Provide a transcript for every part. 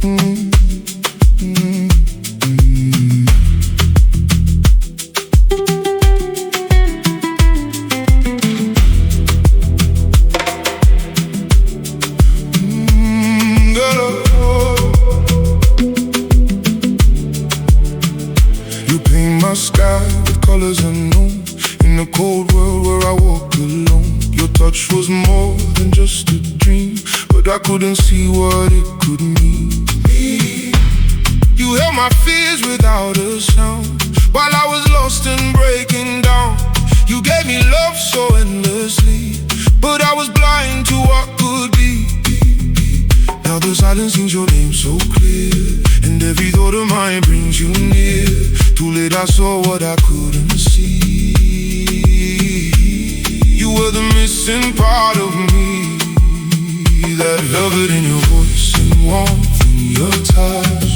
You paint my sky with colors unknown, in a cold world where I walk alone. Your touch was more than just a dream, but I couldn't see what it could mean. You held my fears without a sound, while I was lost and breaking down. You gave me love so endlessly, but I was blind to what could be. Now the silence sings your name so clear, and every thought of mine brings you near. Too late I saw what I couldn't see. You were the missing part of me, that velvet in your voice and warmth in your touch.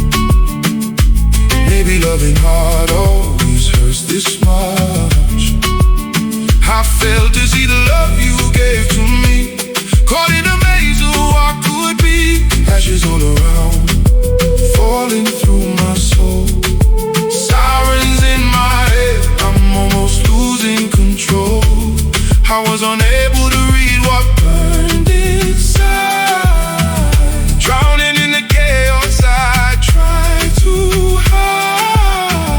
Maybe loving hard always hurts this much. I failed to see the love you gave to me, caught in a maze of what could be. Ashes all around, falling through my soul. Sirens in my head, I'm almost losing control. I was unable to read what burned inside, drowning in the chaos I tried to hide.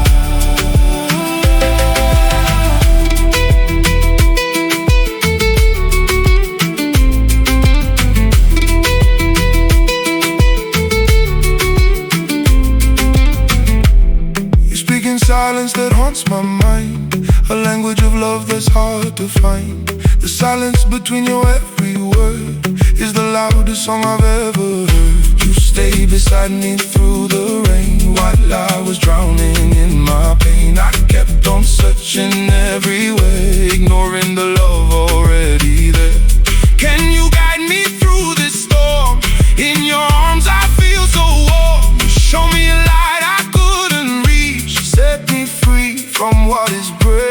You speak in silence that haunts my mind, a language of love that's hard to find. The silence between your every word is the loudest song I've ever heard. You stay beside me through the rain, while I was drowning in my pain. I kept on searching every way, ignoring the love already there. Can you guide me through this storm? In your arms I feel so warm. Show me a light I couldn't reach, set me free from what is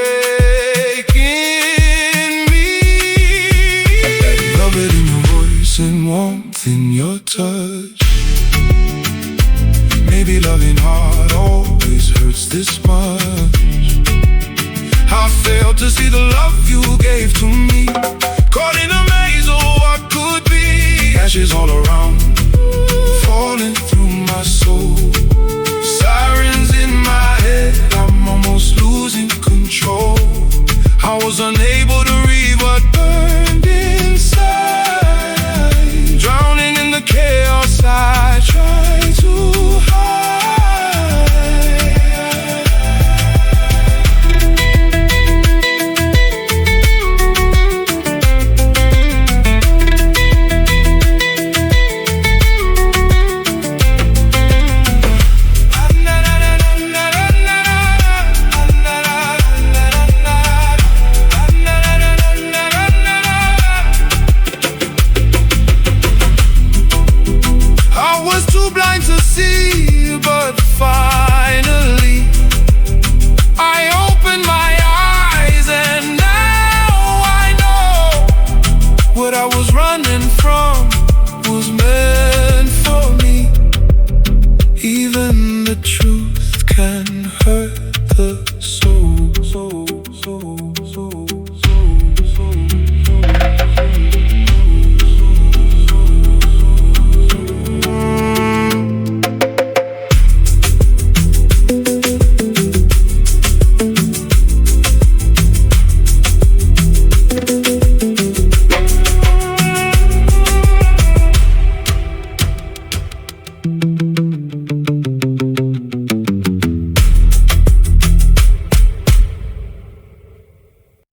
breaking me. That velvet in your voice and warmth in your touch. Maybe loving hard always hurts this much. I failed to see the love you gave to me, caught in a maze of what could be. Ashes all around, falling through my soul. Sirens in my head, I'm almost losing control. I was unable to read what burned inside, drowning in the chaos I tried to hide. I was too blind to see